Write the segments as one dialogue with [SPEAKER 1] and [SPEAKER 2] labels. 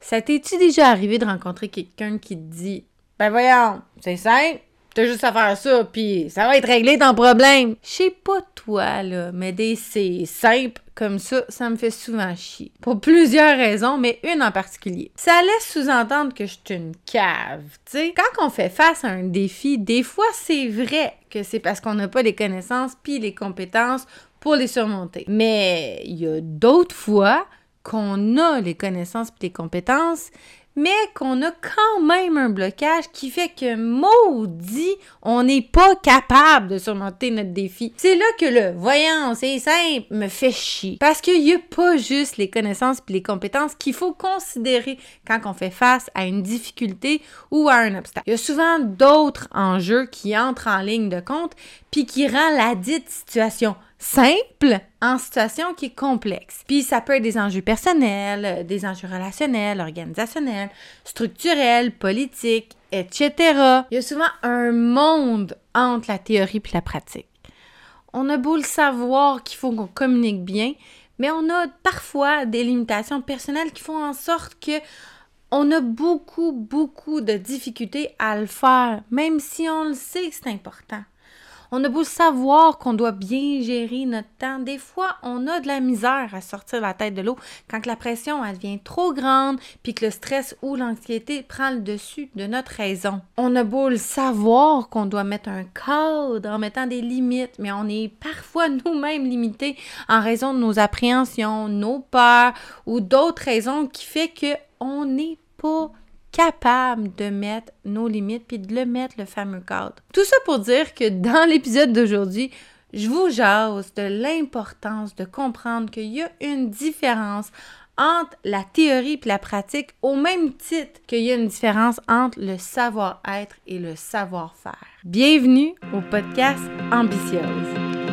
[SPEAKER 1] Ça t'es-tu déjà arrivé de rencontrer quelqu'un qui te dit « Ben voyons, c'est simple, t'as juste à faire ça, puis ça va être réglé ton problème. » Je sais pas toi, là, mais des c'est simple comme ça me fait souvent chier. Pour plusieurs raisons, mais une en particulier. Ça laisse sous-entendre que je suis une cave, tu sais. Quand on fait face à un défi, des fois, c'est vrai que c'est parce qu'on n'a pas les connaissances puis les compétences pour les surmonter. Mais il y a d'autres fois qu'on a les connaissances puis les compétences, mais qu'on a quand même un blocage qui fait que, maudit, on n'est pas capable de surmonter notre défi. C'est là que le « voyons, c'est simple » me fait chier. Parce qu'il n'y a pas juste les connaissances puis les compétences qu'il faut considérer quand on fait face à une difficulté ou à un obstacle. Il y a souvent d'autres enjeux qui entrent en ligne de compte puis qui rend la dite situation simple en situation qui est complexe. Puis ça peut être des enjeux personnels, des enjeux relationnels, organisationnels, structurels, politiques, etc. Il y a souvent un monde entre la théorie et la pratique. On a beau le savoir qu'il faut qu'on communique bien, mais on a parfois des limitations personnelles qui font en sorte que on a beaucoup de difficultés à le faire, même si on le sait que c'est important. On a beau savoir qu'on doit bien gérer notre temps. Des fois, on a de la misère à sortir la tête de l'eau quand la pression elle devient trop grande puis que le stress ou l'anxiété prend le dessus de notre raison. On a beau le savoir qu'on doit mettre un cadre en mettant des limites, mais on est parfois nous-mêmes limités en raison de nos appréhensions, nos peurs ou d'autres raisons qui fait qu'on n'est pas capable de mettre nos limites puis de le mettre le fameux cadre. Tout ça pour dire que dans l'épisode d'aujourd'hui, je vous jase de l'importance de comprendre qu'il y a une différence entre la théorie et la pratique au même titre qu'il y a une différence entre le savoir-être et le savoir-faire. Bienvenue au podcast Ambitieuse.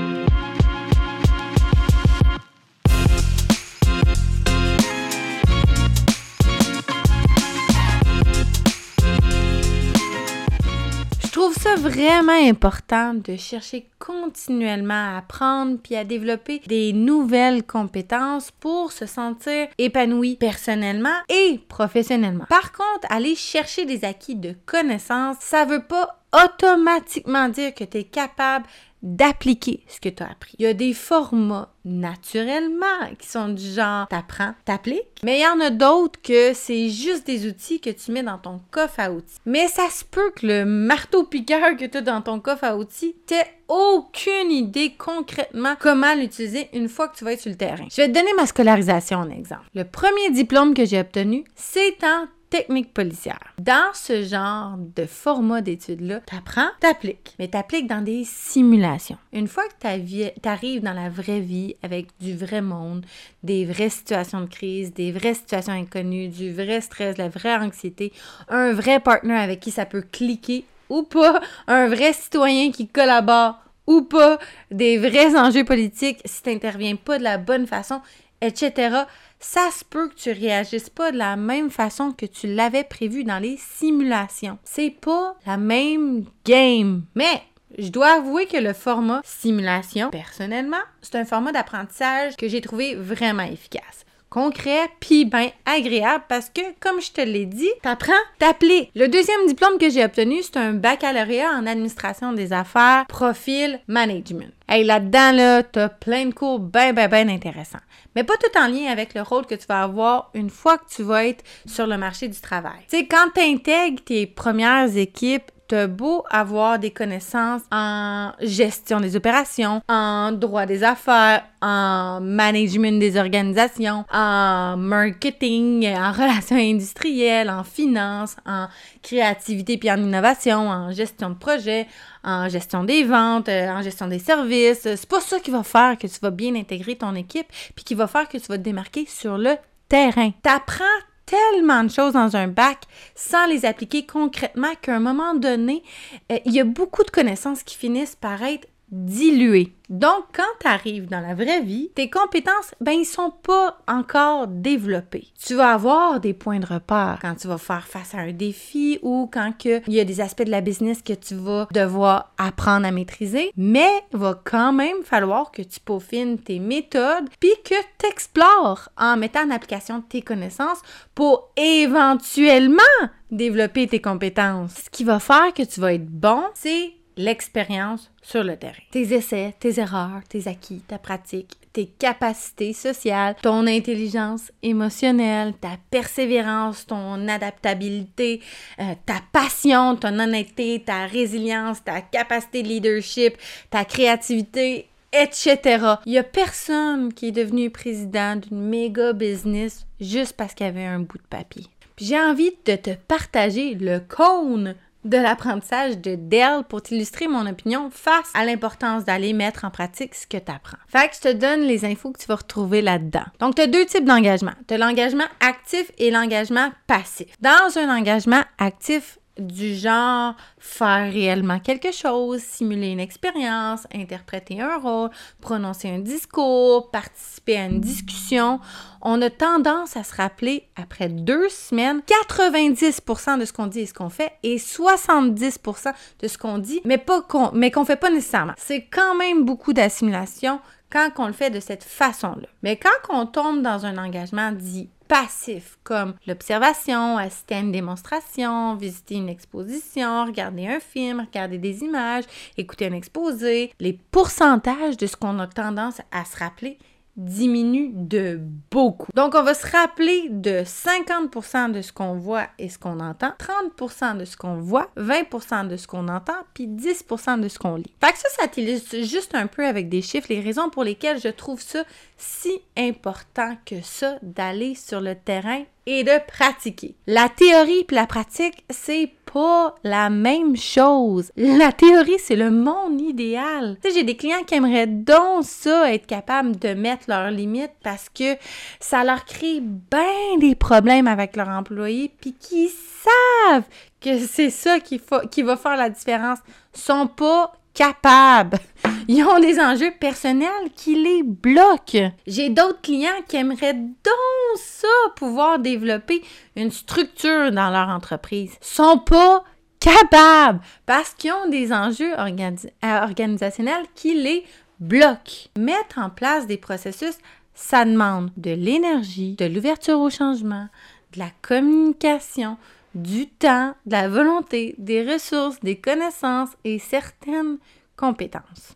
[SPEAKER 1] Je trouve ça vraiment important de chercher continuellement à apprendre puis à développer des nouvelles compétences pour se sentir épanoui personnellement et professionnellement. Par contre, aller chercher des acquis de connaissances, ça veut pas automatiquement dire que tu es capable d'appliquer ce que tu as appris. Il y a des formats naturellement qui sont du genre t'apprends, t'appliques, mais il y en a d'autres que c'est juste des outils que tu mets dans ton coffre à outils. Mais ça se peut que le marteau-piqueur que tu as dans ton coffre à outils, t'aies aucune idée concrètement comment l'utiliser une fois que tu vas être sur le terrain. Je vais te donner ma scolarisation en exemple. Le premier diplôme que j'ai obtenu, c'est en technique policière. Dans ce genre de format d'études-là, t'apprends, t'appliques, mais t'appliques dans des simulations. Une fois que t'arrives dans la vraie vie avec du vrai monde, des vraies situations de crise, des vraies situations inconnues, du vrai stress, la vraie anxiété, un vrai partenaire avec qui ça peut cliquer ou pas, un vrai citoyen qui collabore ou pas, des vrais enjeux politiques si t'interviens pas de la bonne façon, etc., ça se peut que tu réagisses pas de la même façon que tu l'avais prévu dans les simulations. C'est pas la même game. Mais je dois avouer que le format simulation, personnellement, c'est un format d'apprentissage que j'ai trouvé vraiment efficace. Concret, puis bien agréable parce que, comme je te l'ai dit, t'apprends, t'appliques. Le deuxième diplôme que j'ai obtenu, c'est un baccalauréat en administration des affaires, profil management. Hey, là-dedans, là, t'as plein de cours bien intéressants. Mais pas tout en lien avec le rôle que tu vas avoir une fois que tu vas être sur le marché du travail. Tu sais, quand t'intègres tes premières équipes, t'as beau avoir des connaissances en gestion des opérations, en droit des affaires, en management des organisations, en marketing, en relations industrielles, en finance, en créativité puis en innovation, en gestion de projet, en gestion des ventes, en gestion des services. C'est pas ça qui va faire que tu vas bien intégrer ton équipe puis qui va faire que tu vas te démarquer sur le terrain. T'apprends tellement de choses dans un bac sans les appliquer concrètement qu'à un moment donné, il y a beaucoup de connaissances qui finissent par être diluées. Donc, quand tu arrives dans la vraie vie, tes compétences, ils sont pas encore développées. Tu vas avoir des points de repère quand tu vas faire face à un défi ou quand il y a des aspects de la business que tu vas devoir apprendre à maîtriser, mais il va quand même falloir que tu peaufines tes méthodes puis que tu explores en mettant en application tes connaissances pour éventuellement développer tes compétences. Ce qui va faire que tu vas être bon, c'est l'expérience sur le terrain. Tes essais, tes erreurs, tes acquis, ta pratique, tes capacités sociales, ton intelligence émotionnelle, ta persévérance, ton adaptabilité, ta passion, ton honnêteté, ta résilience, ta capacité de leadership, ta créativité, etc. Il n'y a personne qui est devenu président d'une méga business juste parce qu'il y avait un bout de papier. Puis j'ai envie de te partager le cône de l'apprentissage de Dell pour t'illustrer mon opinion face à l'importance d'aller mettre en pratique ce que tu apprends. Fait que je te donne les infos que tu vas retrouver là-dedans. Donc, tu as 2 types d'engagement. Tu as l'engagement actif et l'engagement passif. Dans un engagement actif, du genre faire réellement quelque chose, simuler une expérience, interpréter un rôle, prononcer un discours, participer à une discussion, on a tendance à se rappeler après 2 semaines 90% de ce qu'on dit et ce qu'on fait et 70% de ce qu'on dit, mais qu'on fait pas nécessairement. C'est quand même beaucoup d'assimilation quand on le fait de cette façon-là. Mais quand on tombe dans un engagement dit passif, comme l'observation, assister à une démonstration, visiter une exposition, regarder un film, regarder des images, écouter un exposé, les pourcentages de ce qu'on a tendance à se rappeler diminue de beaucoup. Donc, on va se rappeler de 50% de ce qu'on voit et ce qu'on entend, 30% de ce qu'on voit, 20% de ce qu'on entend, puis 10% de ce qu'on lit. Fait que ça t'illustre juste un peu avec des chiffres, les raisons pour lesquelles je trouve ça si important que ça d'aller sur le terrain et de pratiquer. La théorie puis la pratique, c'est pas la même chose. La théorie, c'est le monde idéal. Tu sais, j'ai des clients qui aimeraient donc ça, être capables de mettre leurs limites parce que ça leur crée bien des problèmes avec leurs employés puis qui savent que c'est ça qui va faire la différence. Ils sont pas capables. Ils ont des enjeux personnels qui les bloquent. J'ai d'autres clients qui aimeraient donc ça, pouvoir développer une structure dans leur entreprise. Ils sont pas capables parce qu'ils ont des enjeux organisationnels qui les bloquent. Mettre en place des processus, ça demande de l'énergie, de l'ouverture au changement, de la communication, du temps, de la volonté, des ressources, des connaissances et certaines compétences.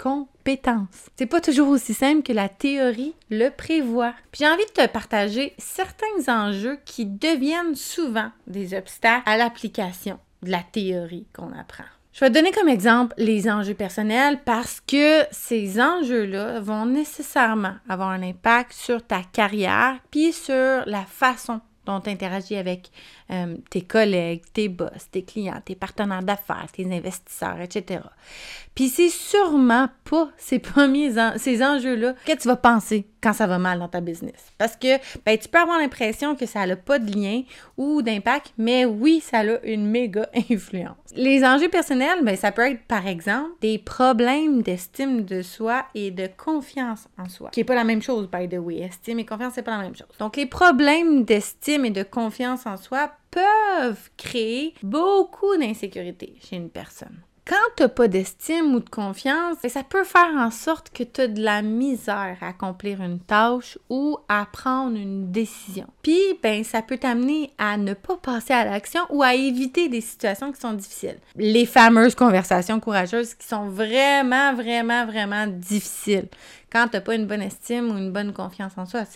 [SPEAKER 1] C'est pas toujours aussi simple que la théorie le prévoit. Puis j'ai envie de te partager certains enjeux qui deviennent souvent des obstacles à l'application de la théorie qu'on apprend. Je vais te donner comme exemple les enjeux personnels parce que ces enjeux-là vont nécessairement avoir un impact sur ta carrière puis sur la façon dont tu interagis avec tes collègues, tes boss, tes clients, tes partenaires d'affaires, tes investisseurs, etc. Puis c'est sûrement pas ces enjeux-là que tu vas penser quand ça va mal dans ta business. Parce que tu peux avoir l'impression que ça n'a pas de lien ou d'impact, mais oui, ça a une méga influence. Les enjeux personnels, ça peut être, par exemple, des problèmes d'estime de soi et de confiance en soi, qui n'est pas la même chose, by the way. Estime et confiance, c'est pas la même chose. Donc, les problèmes d'estime et de confiance en soi peuvent créer beaucoup d'insécurité chez une personne. Quand tu n'as pas d'estime ou de confiance, ça peut faire en sorte que tu as de la misère à accomplir une tâche ou à prendre une décision. Puis, ça peut t'amener à ne pas passer à l'action ou à éviter des situations qui sont difficiles. Les fameuses conversations courageuses qui sont vraiment, vraiment, vraiment difficiles. Quand tu n'as pas une bonne estime ou une bonne confiance en soi,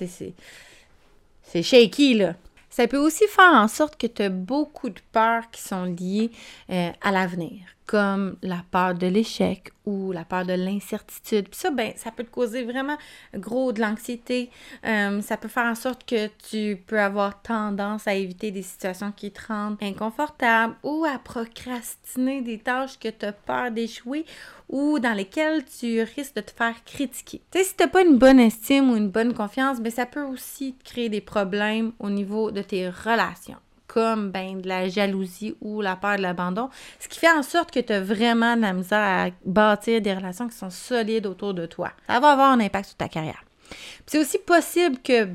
[SPEAKER 1] c'est shaky, là. Ça peut aussi faire en sorte que tu as beaucoup de peurs qui sont liées à l'avenir, comme la peur de l'échec ou la peur de l'incertitude. Puis ça, ça peut te causer vraiment gros de l'anxiété. Ça peut faire en sorte que tu peux avoir tendance à éviter des situations qui te rendent inconfortable ou à procrastiner des tâches que tu as peur d'échouer ou dans lesquelles tu risques de te faire critiquer. Tu sais, si tu n'as pas une bonne estime ou une bonne confiance, ça peut aussi te créer des problèmes au niveau de tes relations. comme de la jalousie ou la peur de l'abandon, ce qui fait en sorte que tu as vraiment de la misère à bâtir des relations qui sont solides autour de toi. Ça va avoir un impact sur ta carrière. Puis c'est aussi possible que,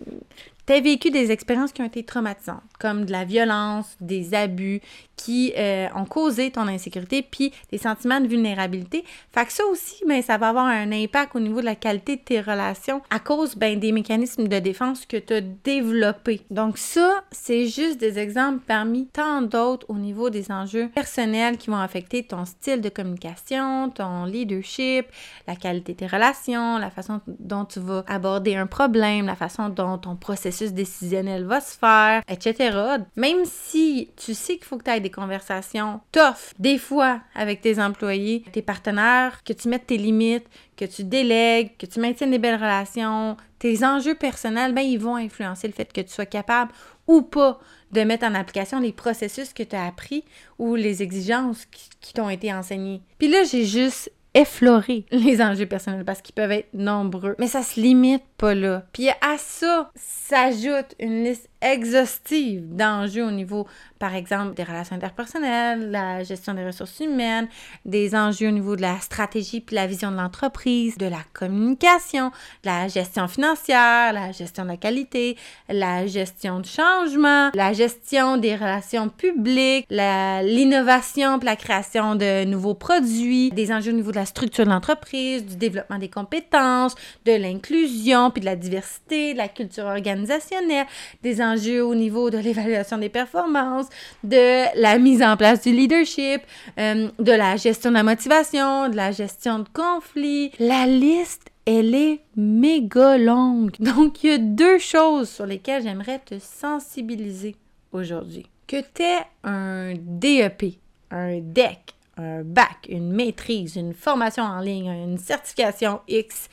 [SPEAKER 1] tu as vécu des expériences qui ont été traumatisantes, comme de la violence, des abus qui ont causé ton insécurité, puis des sentiments de vulnérabilité. Fait que ça aussi, ça va avoir un impact au niveau de la qualité de tes relations à cause des mécanismes de défense que tu as développés. Donc ça, c'est juste des exemples parmi tant d'autres au niveau des enjeux personnels qui vont affecter ton style de communication, ton leadership, la qualité de tes relations, la façon dont tu vas aborder un problème, la façon dont ton processus décisionnel va se faire, etc. Même si tu sais qu'il faut que tu aies des conversations tough, des fois avec tes employés, tes partenaires, que tu mettes tes limites, que tu délègues, que tu maintiennes des belles relations, tes enjeux personnels, ils vont influencer le fait que tu sois capable ou pas de mettre en application les processus que tu as appris ou les exigences qui t'ont été enseignées. Puis là, j'ai juste effleurer les enjeux personnels parce qu'ils peuvent être nombreux. Mais ça se limite pas là. Puis à ça s'ajoute une liste exhaustive d'enjeux au niveau, par exemple, des relations interpersonnelles, la gestion des ressources humaines, des enjeux au niveau de la stratégie puis la vision de l'entreprise, de la communication, de la gestion financière, la gestion de la qualité, la gestion du changement, la gestion des relations publiques, l'innovation puis la création de nouveaux produits, des enjeux au niveau de la structure de l'entreprise, du développement des compétences, de l'inclusion puis de la diversité, de la culture organisationnelle, des enjeux au niveau de l'évaluation des performances, de la mise en place du leadership, de la gestion de la motivation, de la gestion de conflits. La liste, elle est méga longue. Donc, il y a 2 choses sur lesquelles j'aimerais te sensibiliser aujourd'hui. Que tu aies un DEP, un DEC, un bac, une maîtrise, une formation en ligne, une certification X,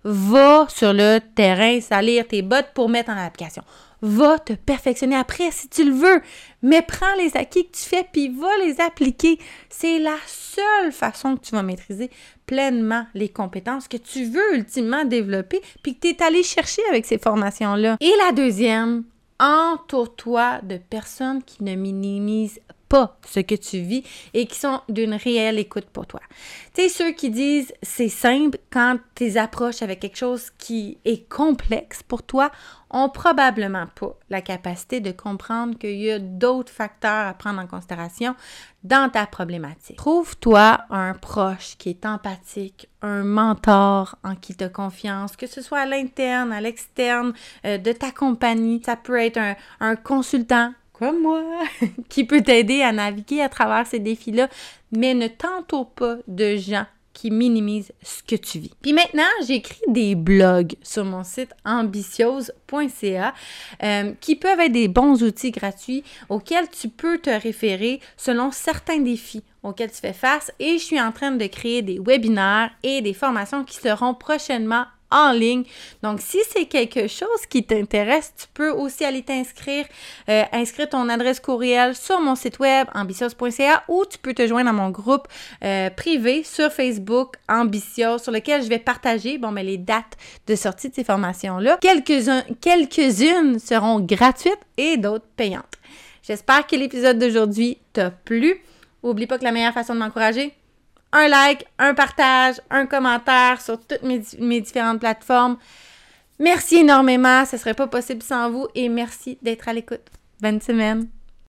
[SPEAKER 1] va sur le terrain salir tes bottes pour mettre en application. Va te perfectionner après si tu le veux, mais prends les acquis que tu fais puis va les appliquer. C'est la seule façon que tu vas maîtriser pleinement les compétences que tu veux ultimement développer puis que tu es allé chercher avec ces formations-là. Et la deuxième, entoure-toi de personnes qui ne minimisent pas ce que tu vis et qui sont d'une réelle écoute pour toi. Tu sais, ceux qui disent c'est simple quand tu approches avec quelque chose qui est complexe pour toi, ont probablement pas la capacité de comprendre qu'il y a d'autres facteurs à prendre en considération dans ta problématique. Trouve-toi un proche qui est empathique, un mentor en qui tu as confiance, que ce soit à l'interne, à l'externe de ta compagnie. Ça peut être un consultant comme moi, qui peut t'aider à naviguer à travers ces défis-là, mais ne t'entoure pas de gens qui minimisent ce que tu vis. Puis maintenant, j'écris des blogs sur mon site ambitiose.ca qui peuvent être des bons outils gratuits auxquels tu peux te référer selon certains défis auxquels tu fais face et je suis en train de créer des webinaires et des formations qui seront prochainement en ligne. Donc, si c'est quelque chose qui t'intéresse, tu peux aussi aller t'inscrire, inscrire ton adresse courriel sur mon site web ambitiose.ca ou tu peux te joindre à mon groupe privé sur Facebook Ambitiose sur lequel je vais partager les dates de sortie de ces formations-là. Quelques-unes seront gratuites et d'autres payantes. J'espère que l'épisode d'aujourd'hui t'a plu. Oublie pas que la meilleure façon de m'encourager, un like, un partage, un commentaire sur toutes mes différentes plateformes. Merci énormément, ce ne serait pas possible sans vous et merci d'être à l'écoute. Bonne semaine!